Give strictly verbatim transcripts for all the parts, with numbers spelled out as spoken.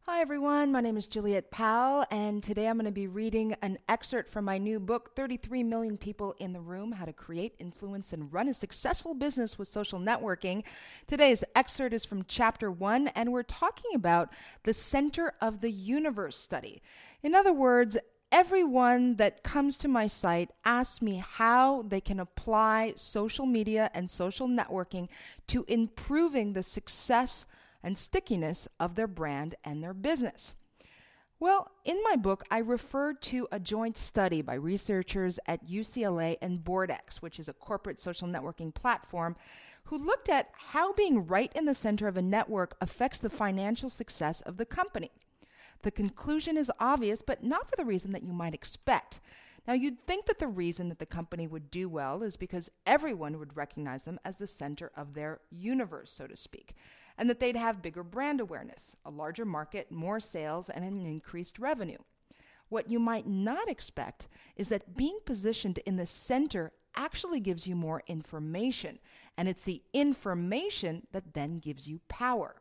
Hi everyone, my name is Juliet Powell, and today I'm going to be reading an excerpt from my new book, thirty-three million People in the Room, How to Create, Influence, and Run a Successful Business with Social Networking. Today's excerpt is from chapter one, and we're talking about the Center of the Universe study. In other words, everyone that comes to my site asks me how they can apply social media and social networking to improving the success and stickiness of their brand and their business. Well, in my book, I refer to a joint study by researchers at U C L A and BoardX, which is a corporate social networking platform, who looked at how being right in the center of a network affects the financial success of the company. The conclusion is obvious, but not for the reason that you might expect. Now, you'd think that the reason that the company would do well is because everyone would recognize them as the center of their universe, so to speak, and that they'd have bigger brand awareness, a larger market, more sales, and an increased revenue. What you might not expect is that being positioned in the center actually gives you more information, and it's the information that then gives you power.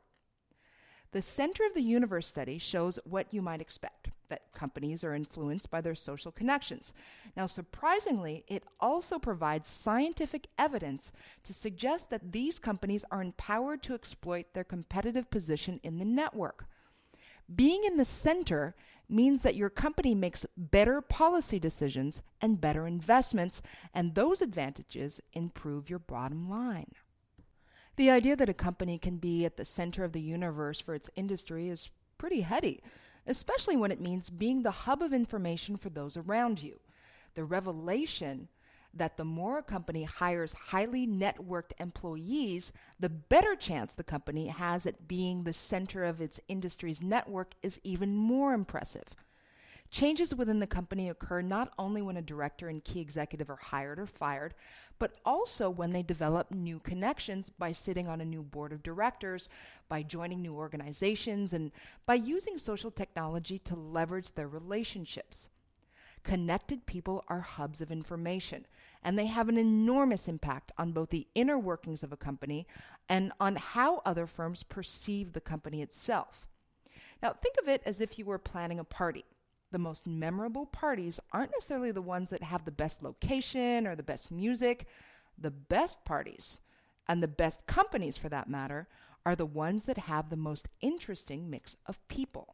The Center of the Universe study shows what you might expect, that companies are influenced by their social connections. Now, surprisingly, it also provides scientific evidence to suggest that these companies are empowered to exploit their competitive position in the network. Being in the center means that your company makes better policy decisions and better investments, and those advantages improve your bottom line. The idea that a company can be at the center of the universe for its industry is pretty heady, especially when it means being the hub of information for those around you. The revelation that the more a company hires highly networked employees, the better chance the company has at being the center of its industry's network is even more impressive. Changes within the company occur not only when a director and key executive are hired or fired, but also when they develop new connections by sitting on a new board of directors, by joining new organizations, and by using social technology to leverage their relationships. Connected people are hubs of information, and they have an enormous impact on both the inner workings of a company and on how other firms perceive the company itself. Now, think of it as if you were planning a party. The most memorable parties aren't necessarily the ones that have the best location or the best music. The best parties, and the best companies for that matter, are the ones that have the most interesting mix of people.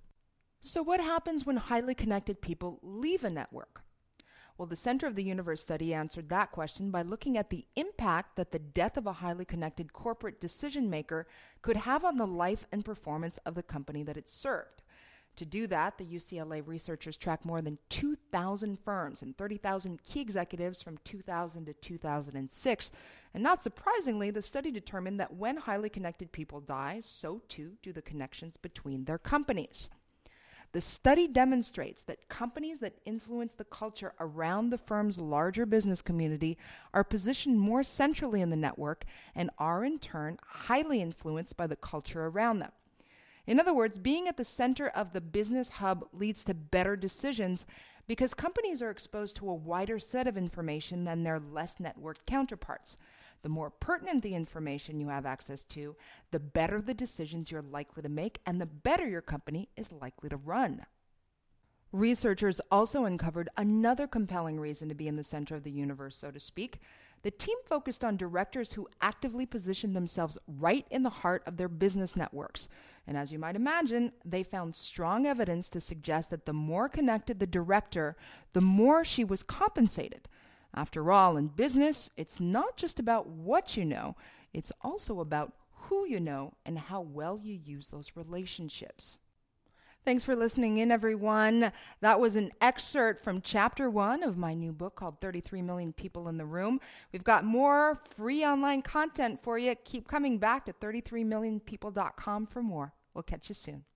So what happens when highly connected people leave a network? Well, the Center of the Universe study answered that question by looking at the impact that the death of a highly connected corporate decision maker could have on the life and performance of the company that it served. To do that, the U C L A researchers tracked more than two thousand firms and thirty thousand key executives from two thousand to two thousand six. And not surprisingly, the study determined that when highly connected people die, so too do the connections between their companies. The study demonstrates that companies that influence the culture around the firm's larger business community are positioned more centrally in the network and are in turn highly influenced by the culture around them. In other words, being at the center of the business hub leads to better decisions because companies are exposed to a wider set of information than their less networked counterparts. The more pertinent the information you have access to, the better the decisions you're likely to make and the better your company is likely to run. Researchers also uncovered another compelling reason to be in the center of the universe, so to speak. The team focused on directors who actively positioned themselves right in the heart of their business networks. And as you might imagine, they found strong evidence to suggest that the more connected the director, the more she was compensated. After all, in business, it's not just about what you know, it's also about who you know and how well you use those relationships. Thanks for listening in, everyone. That was an excerpt from chapter one of my new book called thirty-three million People in the Room. We've got more free online content for you. Keep coming back to thirty-three million people dot com for more. We'll catch you soon.